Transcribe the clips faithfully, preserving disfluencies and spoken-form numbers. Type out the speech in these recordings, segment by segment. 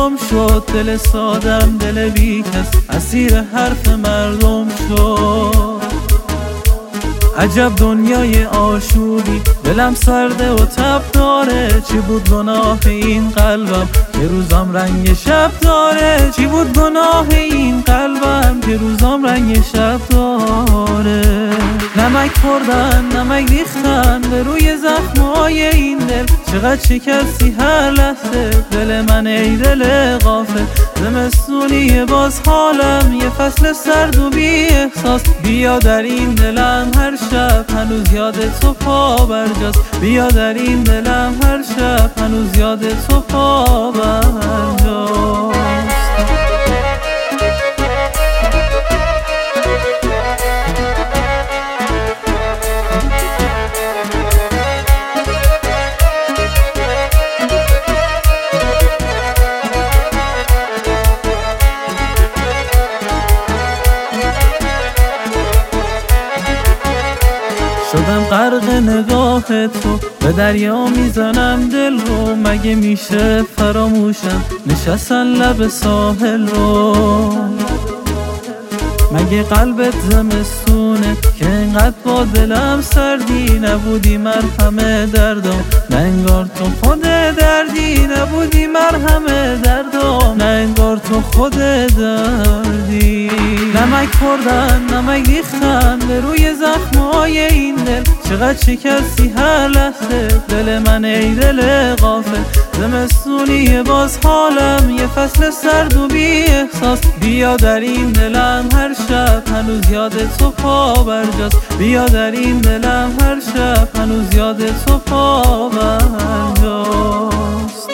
گم شد، دل سادم دل بی کس اسیر حرف مردم شد. عجب دنیای آشوبی، دلم سرده و تب داره. چی بود گناه این قلبم که روزام رنگ شب داره؟ چی بود گناه این قلبم که روزام رنگ شب داره؟ نمک خوردن نمک ریختن به روی زخمای این دل، چقدر شکستی هر لحظه دل من ای دل غافل. زمستونی باز حالم یه فصل سرد و بی احساس، بیا در این دلم هر شب هنوز یاد تو پا برجاست. بیا در این دلم هر شب هنوز یاد تو پا برجاست. شدم غرق نگاه تو، به دریا میزنم دل رو. مگه میشه فراموشم نشستن لب ساحل رو؟ مگه قلبت زمستونه که اینقدر با دلم سردی؟ نبودی مرهم دردم نه انگار تو خود دردی. نبودی مرهم دردم نه انگار تو خود دردی. نمک خوردن نمک ریختن به روی زخمای این دل، چقدر شکستی هر لحظه دل من ای دل غافل. زمستونی باز حالم یه فصل سرد و بی احساس، بیا در این دلم هر شب هنوز یاد تو پا برجاست. بیا در این دلم هر شب هنوز یاد تو پا برجاست.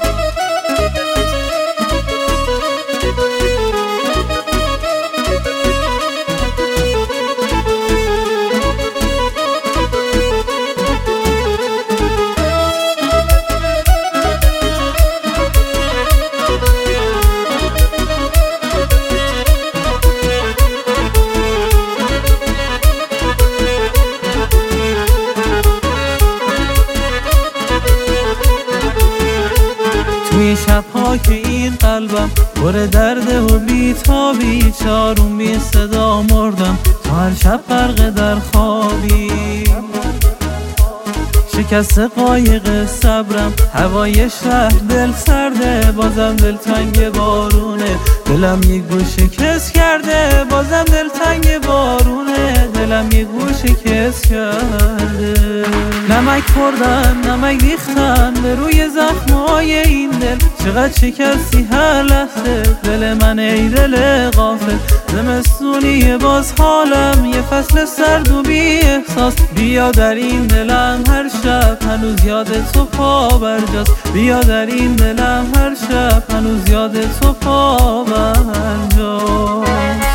توی شبها که این قلبم پر درده و بیتابی، چارون بی صدا مردم تو هر شب غرق در خوابی. شکست قایق صبرم هوای شهر دل سرده، بازم دل تنگ بارونه دلم یک گوشه شکست کرده. بازم دل تنگ بارونه دلم یک گوشه شکست کرده. نمک خوردن نمک ریختن به روی زخمای این دل، چقدر شکستی هر لحظه دل من ای دل غافل. زمستونی باز حالم یه فصل سرد و بی احساس، بیا در این دلم هر شب هنوز یاد تو پا برجاست. بیا در این دلم هر شب هنوز یاد تو پا برجاست.